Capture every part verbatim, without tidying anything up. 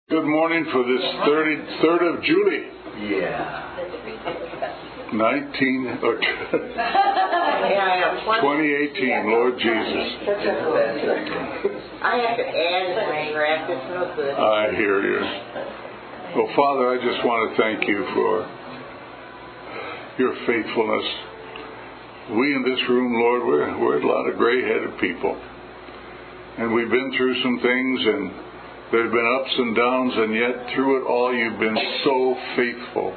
Good morning for this third of July. Yeah. nineteen or twenty eighteen, Lord Jesus. I have to add my crap. It's no good. I hear you. Well, Father, I just want to thank you for your faithfulness. We in this room, Lord, we're, we're a lot of gray-headed people. And we've been through some things, and there have been ups and downs, and yet through it all you've been so faithful.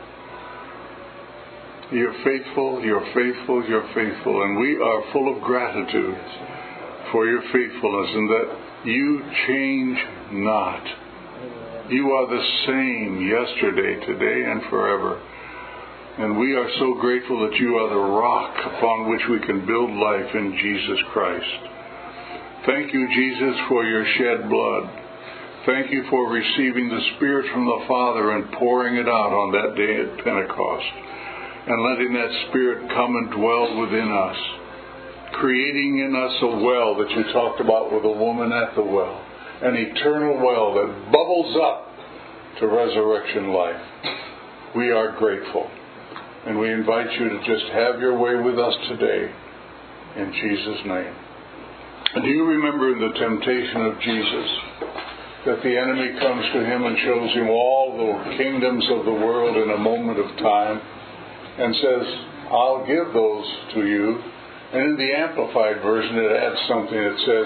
You're faithful, you're faithful, you're faithful, and we are full of gratitude for your faithfulness and that you change not. You are the same yesterday, today, and forever. And we are so grateful that you are the rock upon which we can build life in Jesus Christ. Thank you, Jesus, for your shed blood. Thank you for receiving the Spirit from the Father and pouring it out on that day at Pentecost, and letting that Spirit come and dwell within us, creating in us a well that you talked about with the woman at the well, an eternal well that bubbles up to resurrection life. We are grateful, and we invite you to just have your way with us today, in Jesus' name. And do you remember in the temptation of Jesus that the enemy comes to him and shows him all the kingdoms of the world in a moment of time and says, I'll give those to you. And in the Amplified Version it adds something that says,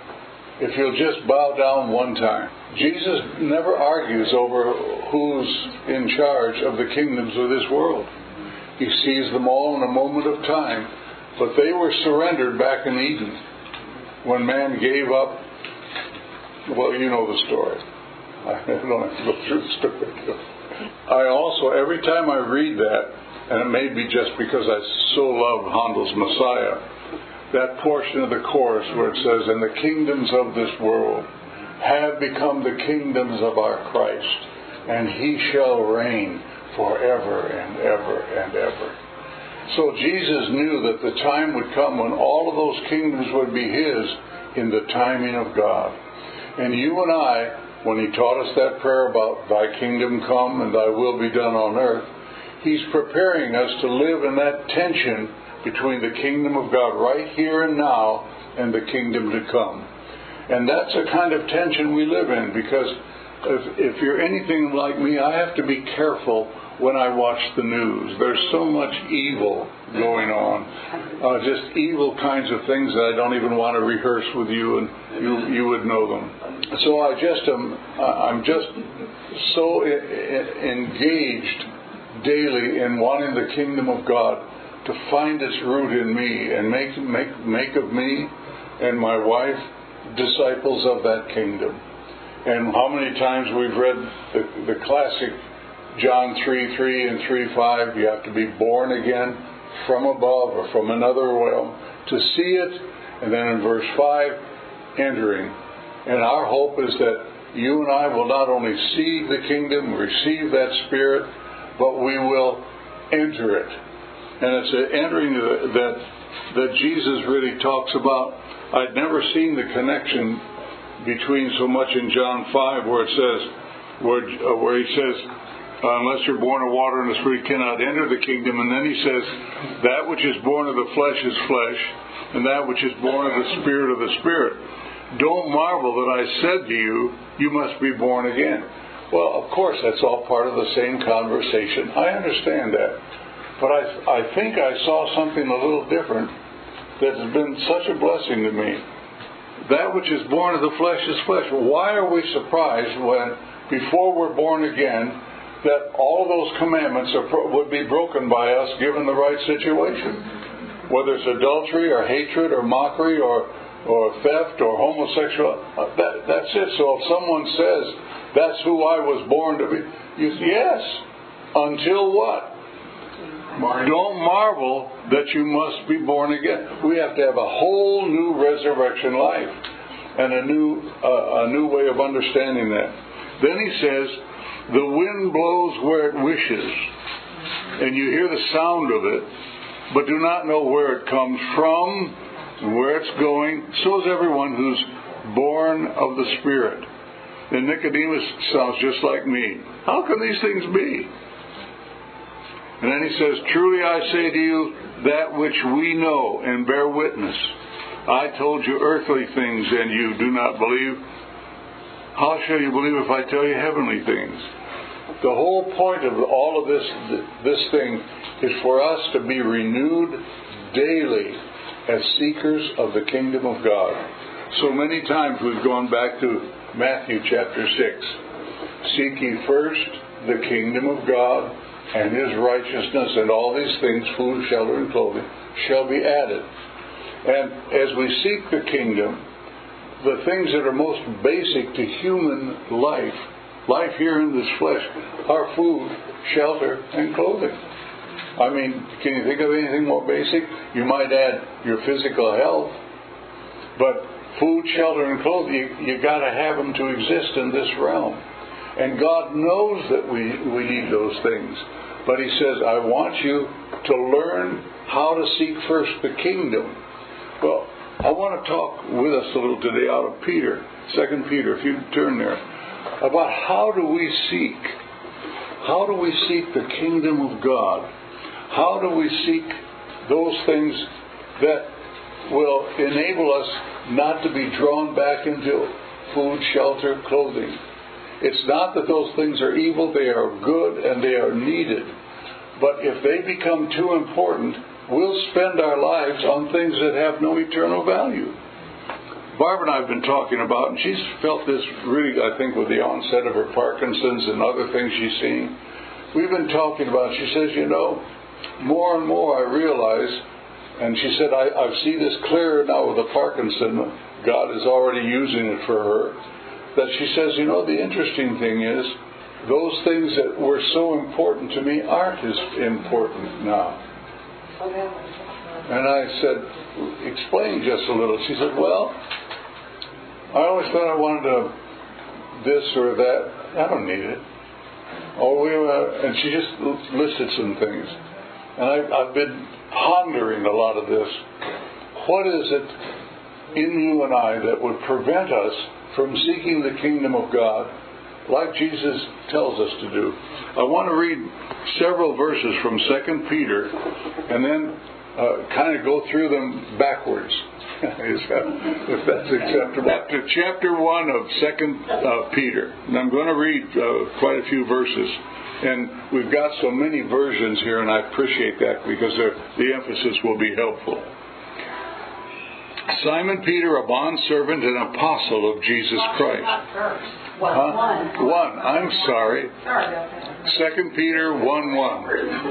if you'll just bow down one time. Jesus never argues over who's in charge of the kingdoms of this world. He sees them all in a moment of time, but they were surrendered back in Eden when man gave up. Well, you know the story. I don't have to go through the story. I also, every time I read that, and it may be just because I so love Handel's Messiah, that portion of the chorus where it says, and the kingdoms of this world have become the kingdoms of our Christ, and he shall reign forever and ever and ever. So Jesus knew that the time would come when all of those kingdoms would be his in the timing of God. And you and I, when he taught us that prayer about thy kingdom come and thy will be done on earth, he's preparing us to live in that tension between the kingdom of God right here and now and the kingdom to come. And that's a kind of tension we live in, because if, if you're anything like me, I have to be careful when I watch the news. There's so much evil going on, uh, just evil kinds of things that I don't even want to rehearse with you, and you you would know them. So I just am I'm just so I- I- engaged daily in wanting the kingdom of God to find its root in me and make make make of me and my wife disciples of that kingdom. And how many times we've read the, the classic John three three and three five, you have to be born again from above or from another realm to see it. And then in verse five, entering. And our hope is that you and I will not only see the kingdom, receive that Spirit, but we will enter it. And it's an entering that, that Jesus really talks about. I'd never seen the connection between so much in John five where it says, where, uh, where he says, unless you're born of water and the Spirit cannot enter the kingdom. And then he says, that which is born of the flesh is flesh, and that which is born of the Spirit of the Spirit. Don't marvel that I said to you, you must be born again. Well, of course, that's all part of the same conversation. I understand that. But I, I think I saw something a little different that has been such a blessing to me. That which is born of the flesh is flesh. Why are we surprised when, before we're born again, that all of those commandments are, would be broken by us given the right situation? Whether it's adultery or hatred or mockery or, or theft or homosexual, that, that's it. So if someone says, that's who I was born to be, you say, yes. Until what? Don't marvel that you must be born again. We have to have a whole new resurrection life and a new, uh, a new way of understanding that. Then he says, the wind blows where it wishes, and you hear the sound of it, but do not know where it comes from and where it's going. So is everyone who's born of the Spirit. And Nicodemus sounds just like me. How can these things be? And then he says, truly I say to you, that which we know and bear witness. I told you earthly things and you do not believe. How shall you believe if I tell you heavenly things? The whole point of all of this, this thing is for us to be renewed daily as seekers of the kingdom of God. So many times we've gone back to Matthew chapter six. Seek ye first the kingdom of God and His righteousness, and all these things, food, shelter, and clothing, shall be added. And as we seek the kingdom, the things that are most basic to human life, life here in this flesh, are food, shelter, and clothing. I mean, can you think of anything more basic? You might add your physical health, but food, shelter, and clothing, you, you got to have them to exist in this realm. And God knows that we, we need those things. But He says, I want you to learn how to seek first the kingdom. Well, I want to talk with us a little today out of Peter, Second Peter, if you turn there, about how do we seek, how do we seek the kingdom of God? How do we seek those things that will enable us not to be drawn back into food, shelter, clothing? It's not that those things are evil, they are good and they are needed. But if they become too important, we'll spend our lives on things that have no eternal value. Barbara and I have been talking about, and she's felt this really, I think, with the onset of her Parkinson's and other things she's seeing. We've been talking about, she says, you know, more and more I realize, and she said, I, I see this clearer now with the Parkinson. God is already using it for her. That she says, you know, the interesting thing is, those things that were so important to me aren't as important now. And I said, explain just a little. She said, well, I always thought I wanted to this or that. I don't need it. Oh, we uh, and she just listed some things. And I, I've been pondering a lot of this. What is it in you and I that would prevent us from seeking the kingdom of God like Jesus tells us to do? I want to read several verses from Second Peter and then uh, kind of go through them backwards, if that's acceptable. To chapter one of Second uh, Peter. And I'm going to read uh, quite a few verses. And we've got so many versions here, and I appreciate that because the emphasis will be helpful. Simon Peter, a bondservant and apostle of Jesus Christ. What, huh? One. One. I'm sorry. Sorry. Second Peter one one.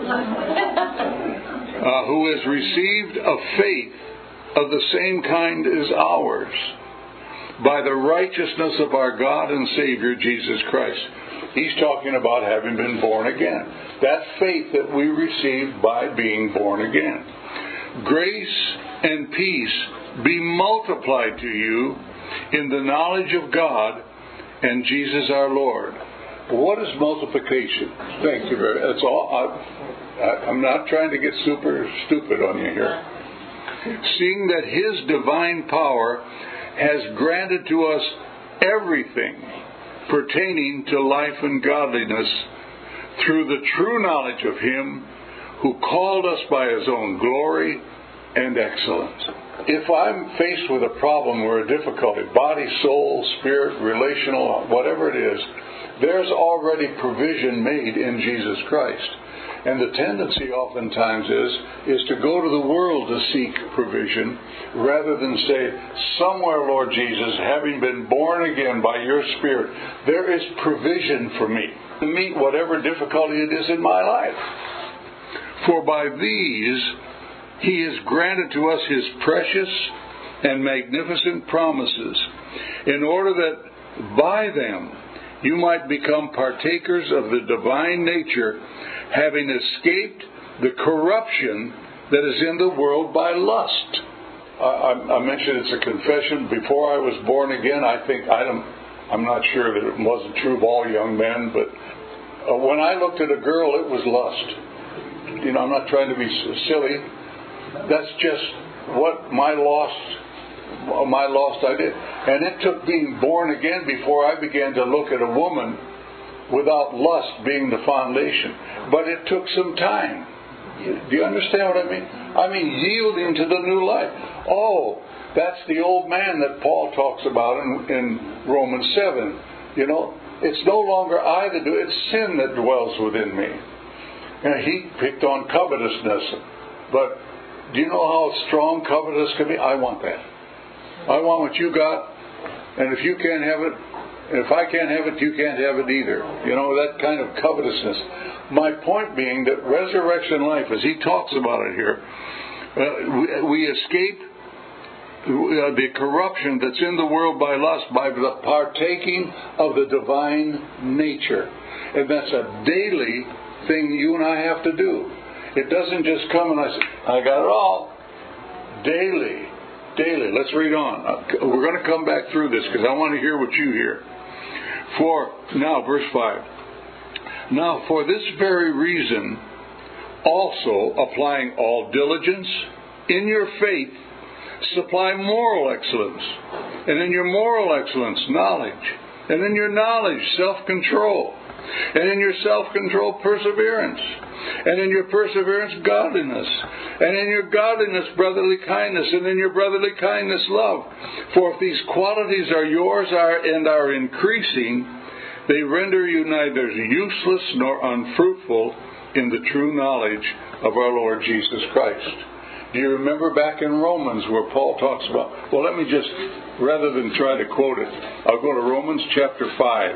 uh, who has received a faith of the same kind as ours, by the righteousness of our God and Savior Jesus Christ. He's talking about having been born again. That faith that we received by being born again. Grace and peace be multiplied to you in the knowledge of God and Jesus our Lord. What is multiplication? Thank you very much. That's all. I, I'm not trying to get super stupid on you here. Seeing that His divine power has granted to us everything pertaining to life and godliness through the true knowledge of Him who called us by His own glory and excellence. If I'm faced with a problem or a difficulty, body, soul, spirit, relational, whatever it is, there's already provision made in Jesus Christ. And the tendency oftentimes is, is to go to the world to seek provision rather than say, somewhere, Lord Jesus, having been born again by your Spirit, there is provision for me to meet whatever difficulty it is in my life. For by these He has granted to us His precious and magnificent promises, in order that by them you might become partakers of the divine nature, having escaped the corruption that is in the world by lust. I, I mentioned it's a confession. Before I was born again, I think, I don't, I'm not sure that it wasn't true of all young men, but uh, when I looked at a girl, it was lust. You know, I'm not trying to be silly. That's just what my lost my lost identity. And it took being born again before I began to look at a woman without lust being the foundation. But it took some time. Do you understand what I mean? I mean, yielding to the new life. Oh, that's the old man that Paul talks about in, in Romans seven. You know, it's no longer I that do it, it's sin that dwells within me. And he picked on covetousness. But do you know how strong covetous can be? I want that. I want what you got. And if you can't have it, if I can't have it, you can't have it either. You know, that kind of covetousness. My point being that resurrection life, as he talks about it here, uh, we, we escape uh, the corruption that's in the world by lust by the partaking of the divine nature. And that's a daily thing you and I have to do. It doesn't just come and I say, I got it all. Daily. Daily. Let's read on. Uh, we're going to come back through this because I want to hear what you hear. For, now, verse five. Now, for this very reason, also applying all diligence, in your faith, supply moral excellence. And in your moral excellence, knowledge. And in your knowledge, self-control. And in your self-control, perseverance. And in your perseverance, godliness. And in your godliness, brotherly kindness. And in your brotherly kindness, love. For if these qualities are yours are and are increasing, they render you neither useless nor unfruitful in the true knowledge of our Lord Jesus Christ. Do you remember back in Romans where Paul talks about, well, let me just, rather than try to quote it, I'll go to Romans chapter five.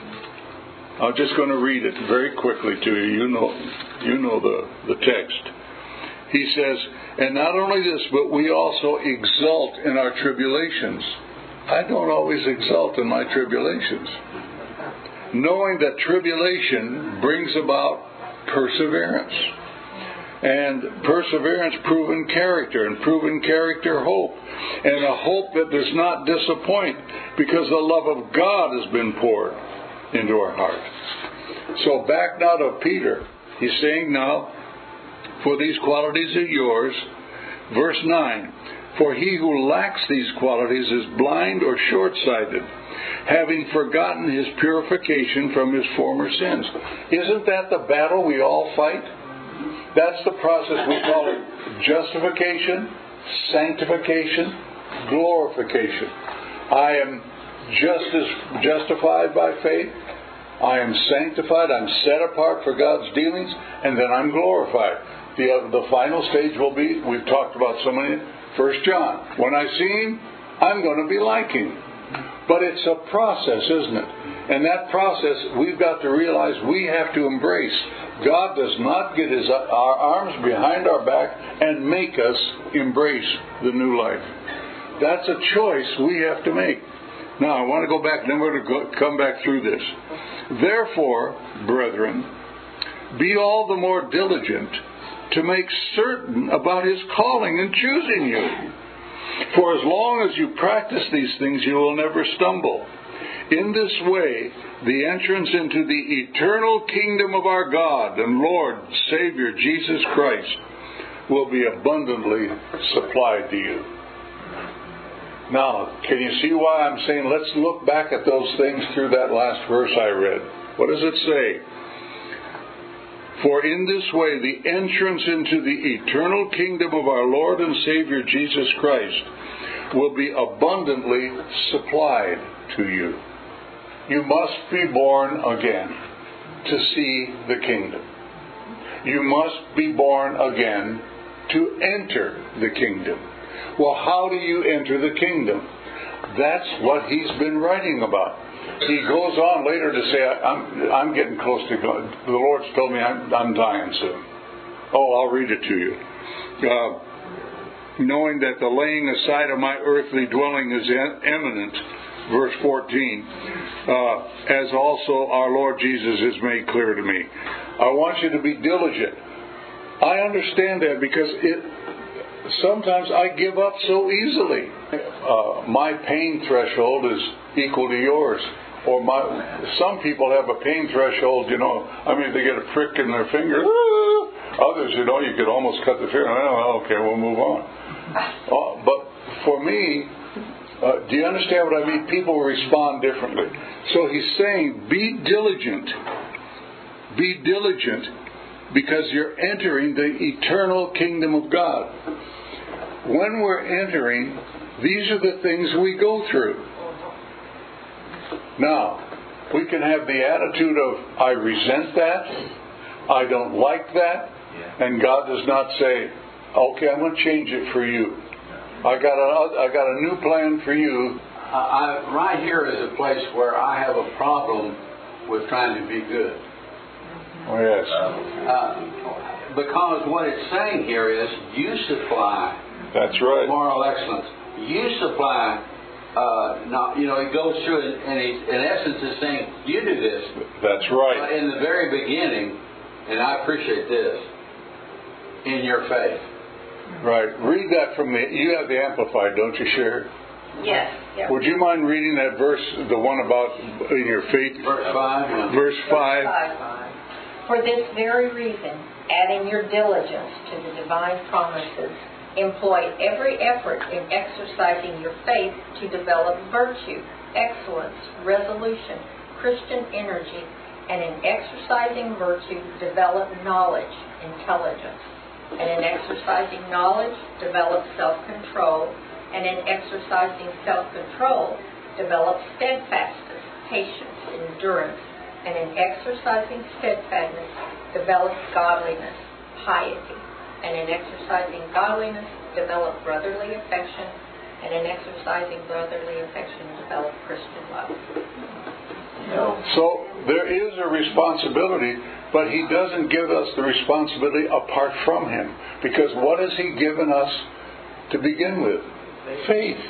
I'm just going to read it very quickly to you. You know, you know the, the text. He says, and not only this, but we also exult in our tribulations. I don't always exult in my tribulations. Knowing that tribulation brings about perseverance. And perseverance, proven character. And proven character, hope. And a hope that does not disappoint, because the love of God has been poured into our heart. So back now to Peter. He's saying now, for these qualities are yours. Verse nine. For he who lacks these qualities is blind or short-sighted, having forgotten his purification from his former sins. Isn't that the battle we all fight? That's the process. We call it justification, sanctification, glorification. I am just as justified by faith. I am sanctified. I'm set apart for God's dealings, and then I'm glorified. The, uh, the final stage will be, we've talked about so many, First John. When I see him, I'm going to be like him. But it's a process, isn't it? And that process, we've got to realize we have to embrace. God does not get his our arms behind our back and make us embrace the new life. That's a choice we have to make. Now, I want to go back, then we're going to go, come back through this. Therefore, brethren, be all the more diligent to make certain about his calling and choosing you. For as long as you practice these things, you will never stumble. In this way, the entrance into the eternal kingdom of our God and Lord, Savior, Jesus Christ, will be abundantly supplied to you. Now, can you see why I'm saying let's look back at those things through that last verse I read? What does it say? For in this way the entrance into the eternal kingdom of our Lord and Savior Jesus Christ will be abundantly supplied to you. You must be born again to see the kingdom. You must be born again to enter the kingdom. Well, how do you enter the kingdom? That's what he's been writing about. He goes on later to say, I'm, I'm getting close to God. The Lord's told me I'm, I'm dying soon. Oh, I'll read it to you. Uh, knowing that the laying aside of my earthly dwelling is imminent, verse fourteen, uh, as also our Lord Jesus has made clear to me. I want you to be diligent. I understand that because it sometimes I give up so easily. Uh, my pain threshold is equal to yours. Or my, some people have a pain threshold, you know, I mean, they get a prick in their finger. Others, you know, you could almost cut the finger. Oh, okay, we'll move on. Uh, but for me, Uh, do you understand what I mean? People respond differently. So he's saying, be diligent. Be diligent because you're entering the eternal kingdom of God. When we're entering, these are the things we go through. Now, we can have the attitude of, I resent that, I don't like that, and God does not say, okay, I'm going to change it for you. I got a, I got a new plan for you. I, I, right here is a place where I have a problem with trying to be good. Oh, yes. Uh, because what it's saying here is, you supply That's right. moral excellence. You supply, uh, not, you know, it goes through, and, and he, in essence is saying, you do this. That's right. But in the very beginning, and I appreciate this, in your faith. Right. Read that from the, you have the Amplified, don't you, Sherry? Yes. Yep. Would you mind reading that verse, the one about in your faith? Verse five. Yeah. Verse five. For this very reason, adding your diligence to the divine promises, employ every effort in exercising your faith to develop virtue, excellence, resolution, Christian energy, and in exercising virtue, develop knowledge, intelligence. And in exercising knowledge, develop self-control. And in exercising self-control, develop steadfastness, patience, endurance. And in exercising steadfastness, develop godliness, piety. And in exercising godliness, develop brotherly affection. And in exercising brotherly affection, develop Christian love. So there is a responsibility, but He doesn't give us the responsibility apart from Him. Because what has He given us to begin with? Faith.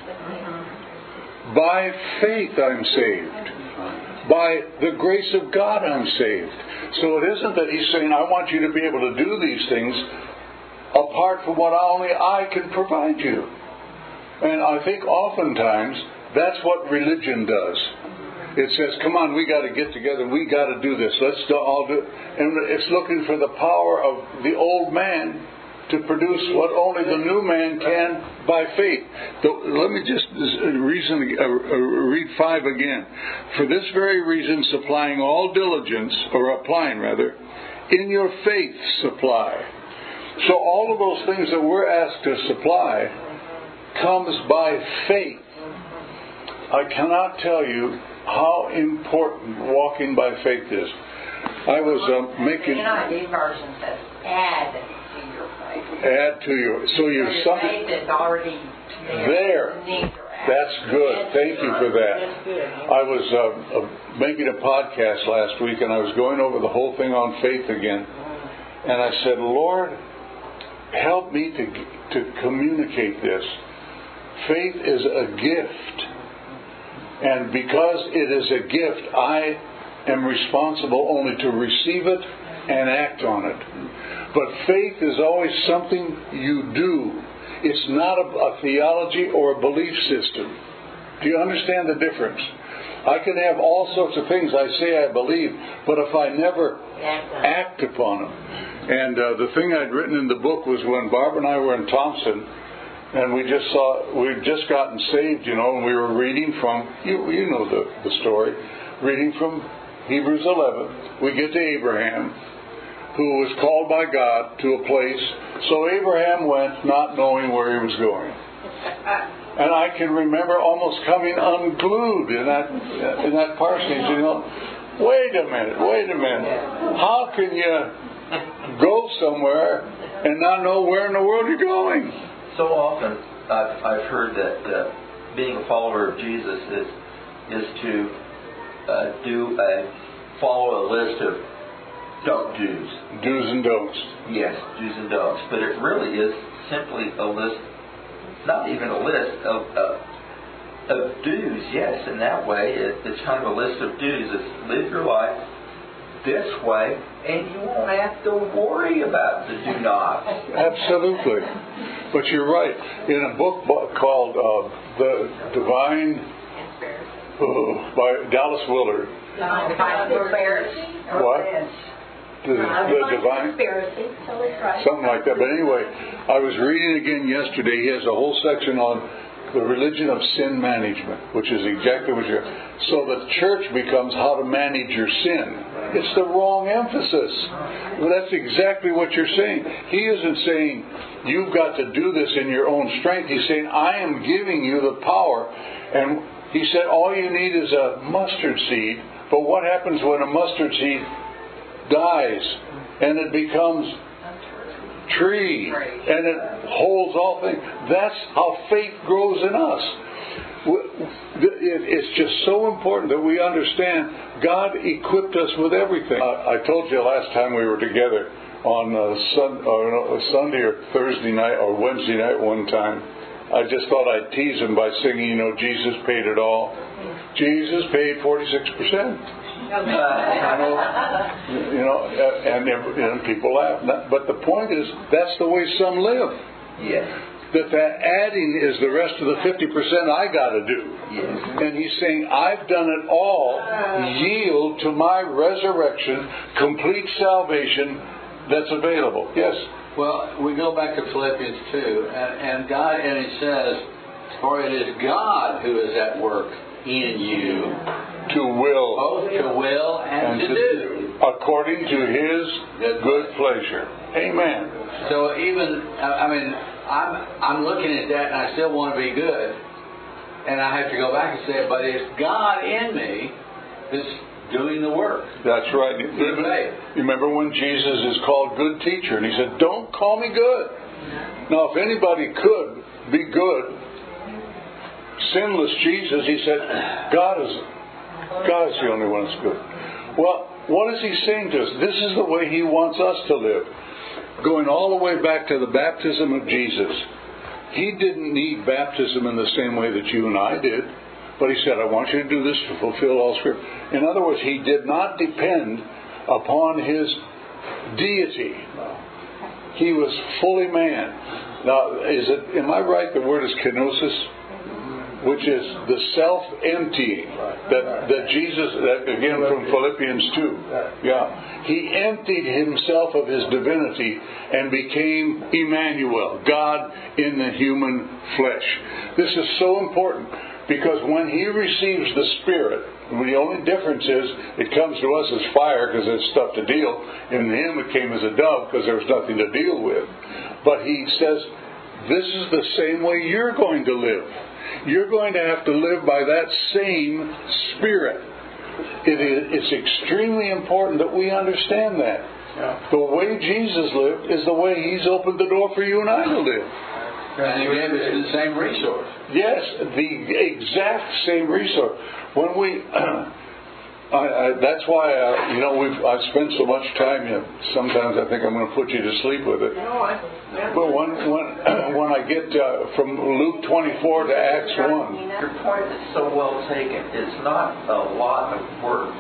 By faith I'm saved. By the grace of God I'm saved. So it isn't that He's saying, I want you to be able to do these things apart from what only I can provide you. And I think oftentimes that's what religion does. It says, come on, we got to get together. We got to do this. Let's all do it. And it's looking for the power of the old man to produce what only the new man can by faith. So let me just reason, uh, read five again. For this very reason, supplying all diligence, or applying rather, in your faith supply. So all of those things that we're asked to supply comes by faith. I cannot tell you how important walking by faith is. I was uh, making... The N I V version says, add to your faith. Add to your... So you're your something... faith is already there. there. That's good. Thank you for that. That's good. I was uh, uh, making a podcast last week, and I was going over the whole thing on faith again. And I said, Lord, help me to to communicate this. Faith is a gift. And because it is a gift, I am responsible only to receive it and act on it. But faith is always something you do. It's not a, a theology or a belief system. Do you understand the difference? I can have all sorts of things I say I believe, but if I never act upon them. And uh, the thing I'd written in the book was when Barbara and I were in Thompson, and we just saw, we'd just gotten saved, you know, and we were reading from, you, you know the, the story, reading from Hebrews eleven. We get to Abraham, who was called by God to a place. So Abraham went not knowing where he was going. And I can remember almost coming unglued in that in that parsonage, you know. Wait a minute, wait a minute. How can you go somewhere and not know where in the world you're going? So often I've, I've heard that uh, being a follower of Jesus is is to uh, do a follow a list of don't do's. Do's and don'ts. Yes, do's and don'ts. But it really is simply a list, not even a list of uh, of do's. Yes, in that way it, it's kind of a list of do's. It's live your life this way, and you won't have to worry about the do nots. Absolutely. But you're right. In a book called uh, The Divine, uh, by Dallas Willard. What? The, the Divine Conspiracy. So it's right. Something like that. But anyway, I was reading again yesterday. He has a whole section on the religion of sin management, which is exactly what you're... So the church becomes how to manage your sin. It's the wrong emphasis. Well, that's exactly what you're saying. He isn't saying you've got to do this in your own strength. He's saying, I am giving you the power. And he said, all you need is a mustard seed. But what happens when a mustard seed dies and it becomes tree and it holds all things? That's how faith grows in us. It's just so important that we understand God equipped us with everything. I told you last time we were together on Sunday or Thursday night or Wednesday night one time, I just thought I'd tease him by singing, you know, Jesus paid it all. Jesus paid forty-six percent. You know, you know, and, and people laugh. But the point is, that's the way some live. Yes. That that adding is the rest of the fifty percent I got to do. Yes. And he's saying, I've done it all. Yield to my resurrection, complete salvation that's available. Yes. Well, we go back to Philippians two, and, and God, and it says, for it is God who is at work in you, to will, both to will and, and to, to do, according to His good, good pleasure. Amen. So even, I mean, I'm I'm looking at that, and I still want to be good, and I have to go back and say, but it's God in me that's doing the work. That's right. You remember when Jesus is called good teacher, and he said, don't call me good. Now, if anybody could be good, sinless Jesus, he said, God is God is the only one that's good. Well, what is he saying to us? This is the way he wants us to live. Going all the way back to the baptism of Jesus. He didn't need baptism in the same way that you and I did. But he said, I want you to do this to fulfill all Scripture. In other words, he did not depend upon his deity. He was fully man. Now, is it? Am I right? The word is kenosis, which is the self-emptying that that Jesus. That again from Philippians two. Yeah, he emptied himself of his divinity and became Emmanuel, God in the human flesh. This is so important. Because when he receives the Spirit, the only difference is it comes to us as fire because it's stuff to deal. In him it came as a dove because there was nothing to deal with. But he says, this is the same way you're going to live. You're going to have to live by that same Spirit. It is, it's extremely important that we understand that. Yeah. The way Jesus lived is the way he's opened the door for you and I to live. And he gave us the same resource. Yes, the exact same resource. When we, I, I, that's why I, you know we've I've spent so much time. You know, sometimes I think I'm going to put you to sleep with it. No, I, yeah. But when when when I get uh, from Luke twenty-four to Acts one, your point is so well taken. It's not a lot of work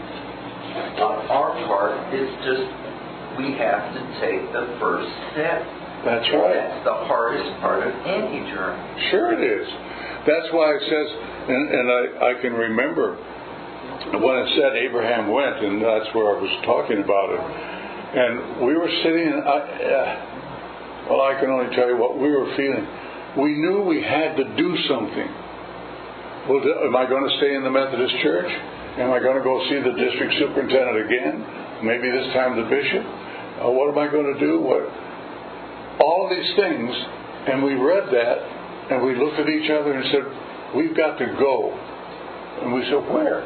on our part. It's just we have to take the first step. That's right. That's the hardest part of any journey. Sure it is. That's why it says, and, and I, I can remember when it said Abraham went, and that's where I was talking about it. And we were sitting, and I, uh, well, I can only tell you what we were feeling. We knew we had to do something. Well, am I going to stay in the Methodist Church? Am I going to go see the district superintendent again? Maybe this time the bishop? Uh, what am I going to do? What? All of these things, and we read that, and we looked at each other and said, we've got to go. And we said, where?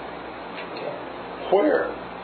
Where?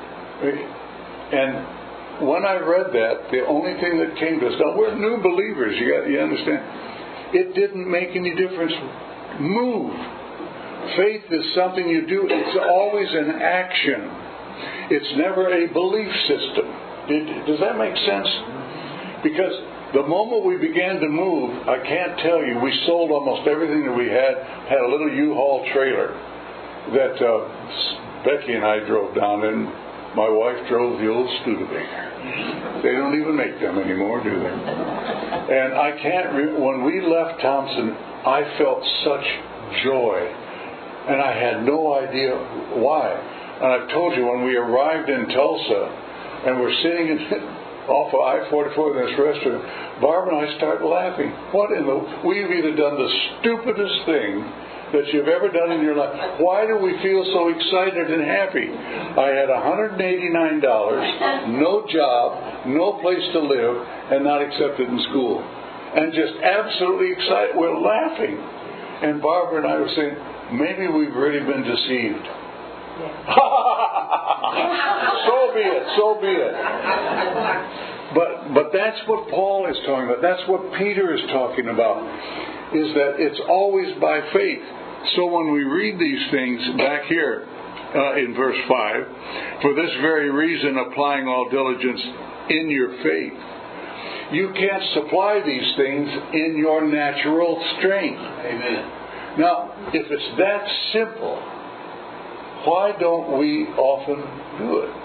And when I read that, the only thing that came to us, now we're new believers, you, got, you understand? It didn't make any difference. Move. Faith is something you do. It's always an action. It's never a belief system. Does that make sense? Because the moment we began to move, I can't tell you, we sold almost everything that we had, had a little U-Haul trailer that uh, Becky and I drove down in. My wife drove the old Studebaker. They don't even make them anymore, do they? And I can't, re- when we left Thompson, I felt such joy. And I had no idea why. And I've told you, when we arrived in Tulsa, and we're sitting in, off of I forty-four in this restaurant, Barb and I start laughing. What in the... We've either done the stupidest thing that you've ever done in your life. Why do we feel so excited and happy? I had one hundred eighty-nine dollars, no job, no place to live, and not accepted in school. And just absolutely excited. We're laughing. And Barbara and I were saying, maybe we've really been deceived. So be it, so be it. But but that's what Paul is talking about. That's what Peter is talking about. Is that it's always by faith. So when we read these things back here uh, in verse five, for this very reason applying all diligence in your faith. You can't supply these things in your natural strength. Amen. Now, if it's that simple, why don't we often do it?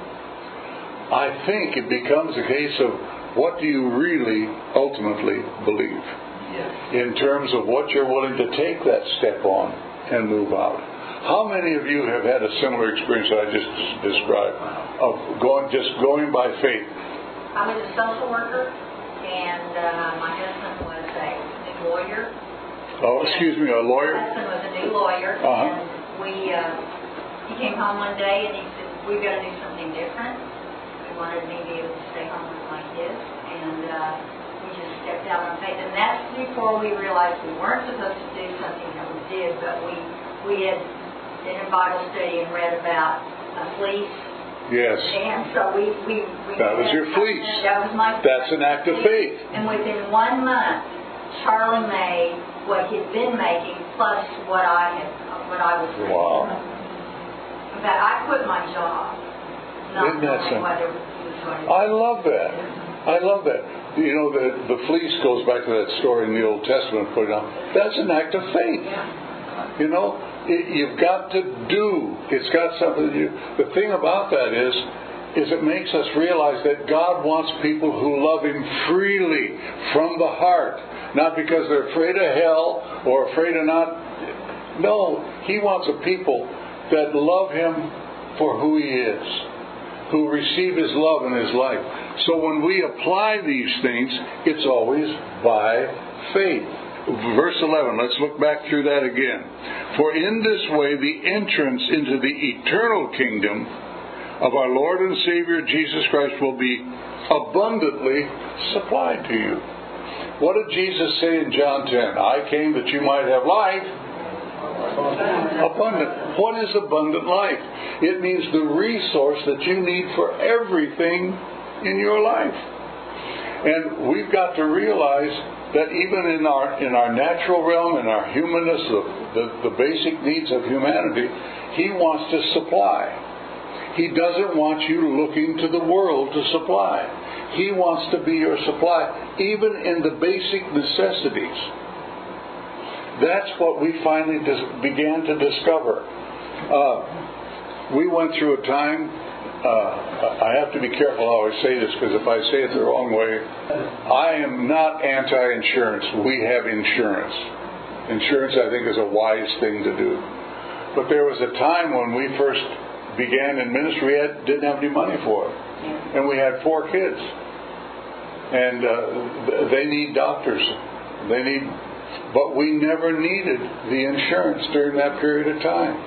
I think it becomes a case of what do you really ultimately believe? Yes. In terms of what you're willing to take that step on and move out. How many of you have had a similar experience that I just described of going, just going by faith? I was a social worker, and uh, my husband was a new lawyer. Oh, excuse me, a lawyer? My husband was a new lawyer, Uh-huh. and we uh, he came home one day and he said, "We've got to do something different." We wanted me to be able to stay home with my kids, and uh, we just stepped out on faith. And that's before we realized we weren't supposed to do something that we did, but we we had been in Bible study and read about a fleece. Yes. And so we, we, we That was your fleece. That was my That's an act of faith. And within one month, Charlie made what he'd been making plus what I had, what I was making. Wow. In fact, I quit my job. Not Isn't that knowing something? whether he was going to. I love that. I love that. You know, the, the fleece goes back to that story in the Old Testament. Put it on. That's an act of faith. Yeah. You know, it, you've got to do. It's got something to do. The thing about that is, is it makes us realize that God wants people who love Him freely from the heart, not because they're afraid of hell or afraid of not. No, He wants a people that love Him for who He is, who receive His love in His life. So when we apply these things, it's always by faith. Verse eleven, let's look back through that again. For in this way the entrance into the eternal kingdom of our Lord and Savior Jesus Christ will be abundantly supplied to you. What did Jesus say in John ten? I came that you might have life. Abundant. What is abundant life? It means the resource that you need for everything in your life. And we've got to realize that even in our in our natural realm, in our humanness, the, the, the basic needs of humanity, He wants to supply. He doesn't want you looking to the world to supply. He wants to be your supply, even in the basic necessities. That's what we finally dis- began to discover. Uh, we went through a time, uh, I have to be careful how I say this, because if I say it the wrong way, I am not anti-insurance. We have insurance. Insurance, I think, is a wise thing to do. But there was a time when we first began in ministry, we had, didn't have any money for it. And we had four kids. And uh, they need doctors. They need... But we never needed the insurance during that period of time.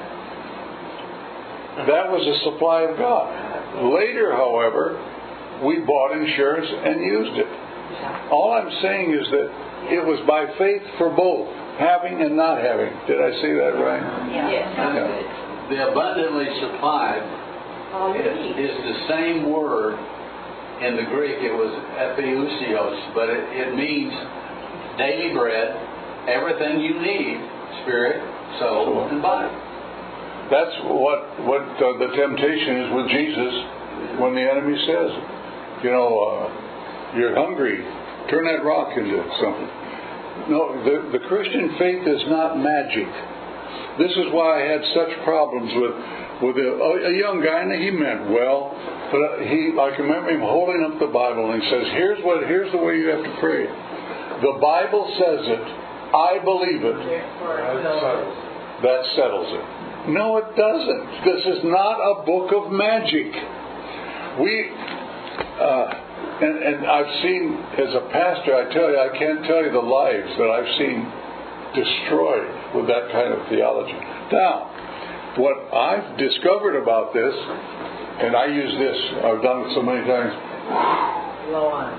That was a supply of God. Later, however, we bought insurance and used it. All I'm saying is that it was by faith for both, having and not having. Did I say that right? Yeah. Yeah. The abundantly supplied is, is the same word in the Greek. It was epiousios, but it, it means daily bread, everything you need, spirit, soul, and body. That's what what uh, the temptation is with Jesus when the enemy says, you know, uh, you're hungry, turn that rock into something. No, the, the Christian faith is not magic. This is why I had such problems with with a, a young guy, and he meant well, but he I can remember him holding up the Bible and he says, "Here's what here's the way you have to pray. The Bible says it. I believe it. That settles it." No, it doesn't. This is not a book of magic. We, uh, And, and I've seen, as a pastor, I tell you, I can't tell you the lives that I've seen destroyed with that kind of theology. Now, what I've discovered about this, and I use this, I've done it so many times. Go on.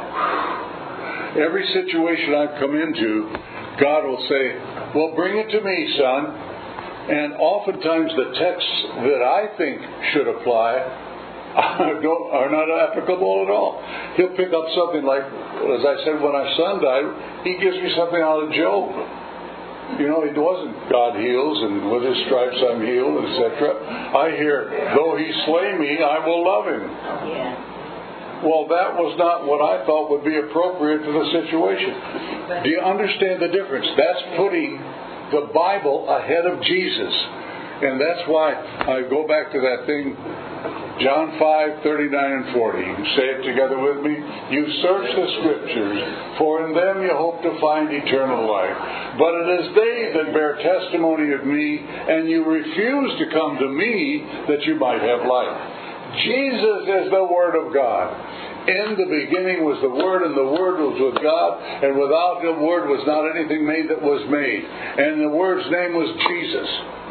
Every situation I've come into, God will say, well, bring it to me, son. And oftentimes the texts that I think should apply don't, are not applicable at all. He'll pick up something like, as I said, when our son died, he gives me something out of Job. You know, it wasn't God heals and with his stripes I'm healed, et cetera. I hear, though he slay me, I will love him. Yeah. Well, that was not what I thought would be appropriate to the situation. Do you understand the difference? That's putting the Bible ahead of Jesus. And that's why I go back to that thing, John five, thirty-nine and forty. You can say it together with me. You search the Scriptures, for in them you hope to find eternal life. But it is they that bear testimony of me, and you refuse to come to me that you might have life. Jesus is the Word of God. In the beginning was the Word, and the Word was with God, and without the Word was not anything made that was made. And the Word's name was Jesus.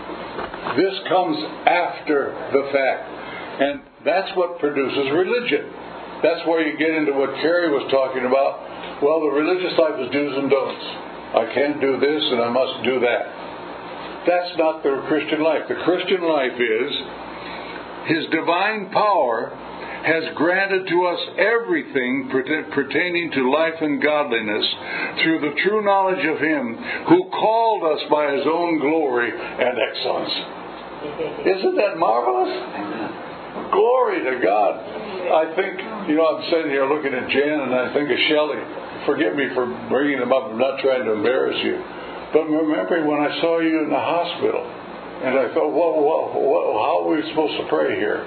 This comes after the fact. And that's what produces religion. That's where you get into what Carrie was talking about. Well, the religious life is do's and don'ts. I can't do this and I must do that. That's not the Christian life. The Christian life is His divine power has granted to us everything pertaining to life and godliness through the true knowledge of Him who called us by His own glory and excellence. Isn't that marvelous? Glory to God. I think, you know, I'm sitting here looking at Jan and I think of Shelley. Forgive me for bringing them up. I'm not trying to embarrass you. But remembering when I saw you in the hospital and I thought, well, well, well how are we supposed to pray here?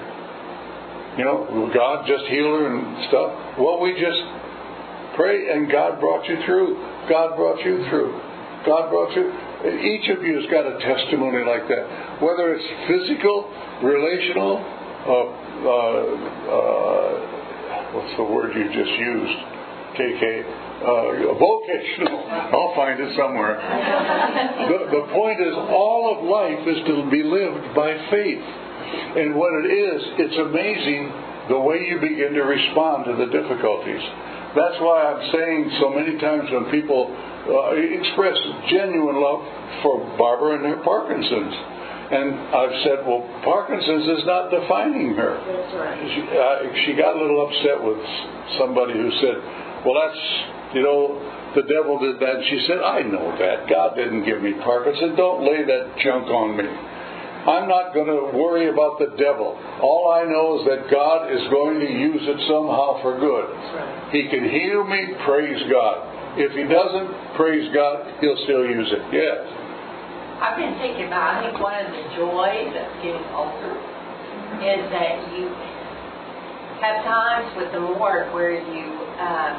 You know, will God just heal her and stuff? Well, we just pray and God brought you through. God brought you through. God brought you. Each of you has got a testimony like that. Whether it's physical, relational, Uh, uh, uh, what's the word you just used? K K. Uh, vocational. I'll find it somewhere. The, the point is, all of life is to be lived by faith. And what it is, it's amazing the way you begin to respond to the difficulties. That's why I'm saying so many times when people uh, express genuine love for Barbara and her Parkinson's. And I've said, well, Parkinson's is not defining her. That's right. She, uh, she got a little upset with somebody who said, well, that's, you know, the devil did that. And she said, I know that. God didn't give me Parkinson's. Don't lay that junk on me. I'm not going to worry about the devil. All I know is that God is going to use it somehow for good. That's right. He can heal me, praise God. If He doesn't, praise God, He'll still use it. Yes. I've been thinking about, I think one of the joys of getting older is that you have times with the Lord where you uh,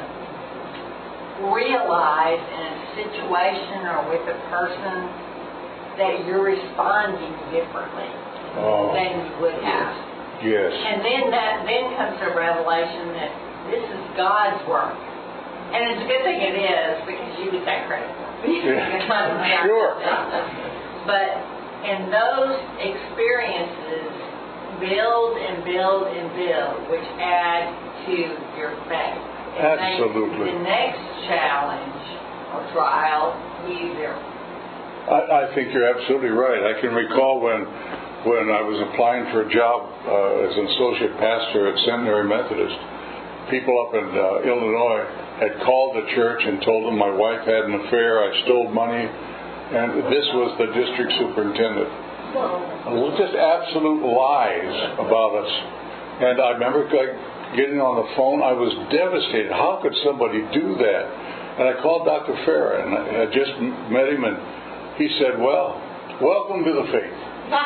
realize in a situation or with a person that you're responding differently Oh. than you would have. Yes. And then that then comes the revelation that this is God's work. And it's a good thing it is, because you get that credit for it. Yeah. Sure. But in those experiences, build and build and build, which add to your faith. It Absolutely. makes the next challenge or trial easier. I, I think you're absolutely right. I can recall when when I was applying for a job uh, as an associate pastor at Seminary Methodist, people up in uh, Illinois had called the church and told them my wife had an affair, I stole money, and this was the district superintendent. Well, just absolute lies about us. And I remember getting on the phone, I was devastated. How could somebody do that? And I called Doctor Farah, and I just met him, and he said, well, welcome to the faith.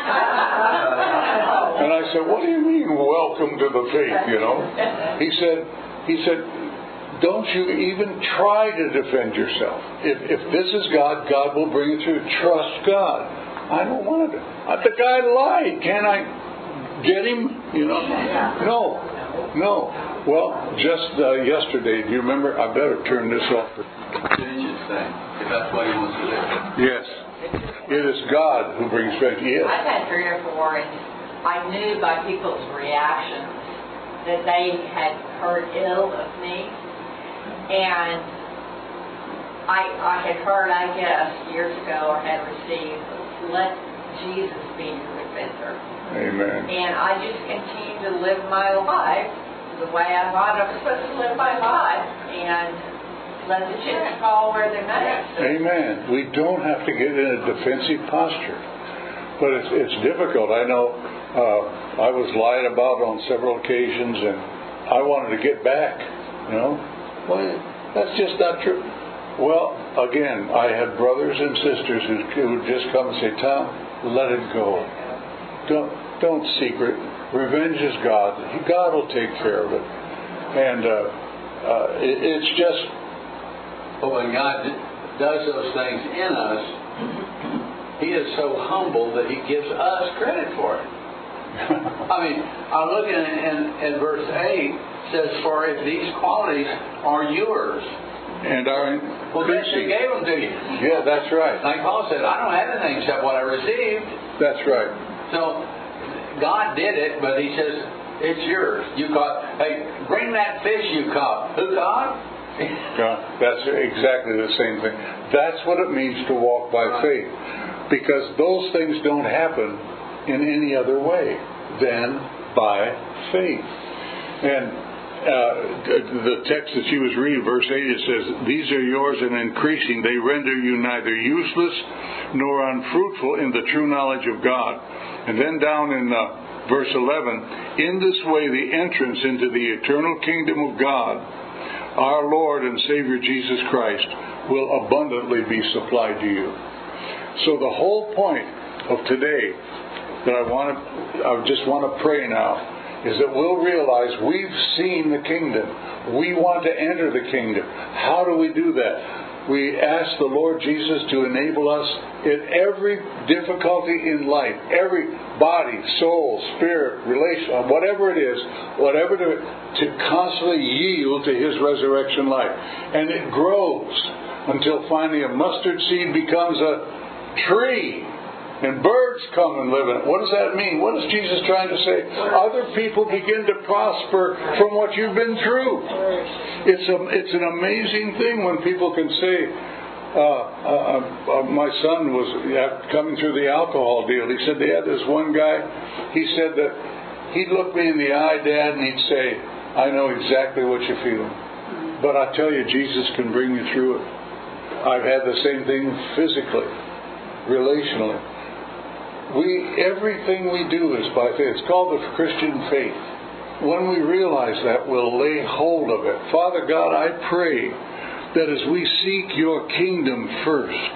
And I said, what do you mean, welcome to the faith, you know? He said, he said, don't you even try to defend yourself. If, if this is God, God will bring you through. Trust God. I don't want to. The guy lied. Can I get him? You know? No. No. Well, just uh, yesterday, do you remember? I better turn this off. Vengeance thing, if that's what he wants to do. Yes. It is God who brings vengeance. Yes. I've had three or four, and I knew by people's reactions that they had heard ill of me. And I, I had heard, I guess, years ago, or had received, let Jesus be your defender. Amen. And I just continued to live my life the way I thought I was supposed to live my life, and let the chips fall where they may. Amen. We don't have to get in a defensive posture. But it's, it's difficult. I know uh, I was lied about on several occasions, and I wanted to get back. You know? Well, that's just not true. Well, again, I had brothers and sisters who, who would just come and say, Tom, let it go. Don't, don't secret. Revenge is God. God will take care of it. And uh, uh, it, it's just... But when God does those things in us, He is so humble that He gives us credit for it. I mean, I look at it in, in verse eight, says, for if these qualities are yours. And are well, then He gave them to you. Yeah, that's right. Like Paul said, I don't have anything except what I received. That's right. So, God did it, but He says, it's yours. You caught, hey, bring that fish you caught. Who caught? God, that's exactly the same thing. That's what it means to walk by faith. Because those things don't happen in any other way than by faith. And uh, the text that she was reading, verse eight, it says, these are yours and increasing. They render you neither useless nor unfruitful in the true knowledge of God. And then down in uh, verse eleven, in this way the entrance into the eternal kingdom of God, our Lord and Savior Jesus Christ, will abundantly be supplied to you. So the whole point of today that I want to, I just want to pray now, is that we'll realize we've seen the kingdom. We want to enter the kingdom. How do we do that? We ask the Lord Jesus to enable us in every difficulty in life, every body, soul, spirit, relation, whatever it is, whatever to, to constantly yield to His resurrection life. And it grows until finally a mustard seed becomes a tree. And birds come and live in it. What does that mean? What is Jesus trying to say? Other people begin to prosper from what you've been through. It's a, it's an amazing thing when people can say, uh, uh, uh, my son was coming through the alcohol deal. He said, Dad, there's one guy, he said that he'd look me in the eye, Dad, and he'd say, I know exactly what you're feeling. But I tell you, Jesus can bring you through it. I've had the same thing physically, relationally. We, everything we do is by faith. It's called the Christian faith. When we realize that, we'll lay hold of it. Father God, I pray that as we seek your kingdom first,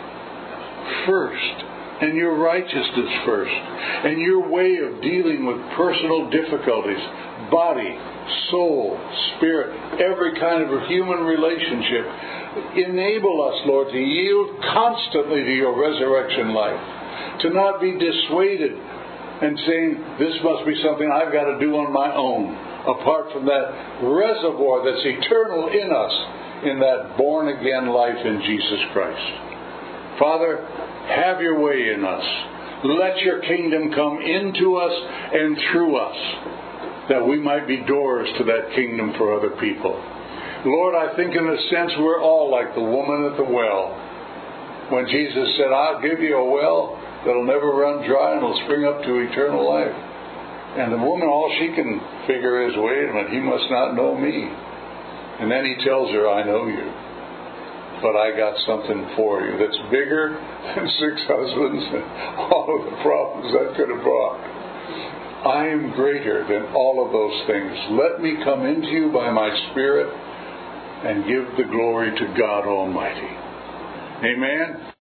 first, and your righteousness first, and your way of dealing with personal difficulties, body, soul, spirit, every kind of a human relationship, enable us, Lord, to yield constantly to your resurrection life. To not be dissuaded and saying, this must be something I've got to do on my own, apart from that reservoir that's eternal in us, in that born-again life in Jesus Christ. Father, have your way in us. Let your kingdom come into us and through us, that we might be doors to that kingdom for other people. Lord, I think in a sense we're all like the woman at the well. When Jesus said, I'll give you a well that'll never run dry and will spring up to eternal life. And the woman, all she can figure is, wait a minute, he must not know me. And then he tells her, I know you. But I got something for you that's bigger than six husbands and all of the problems that could have brought. I am greater than all of those things. Let me come into you by my Spirit and give the glory to God Almighty. Amen.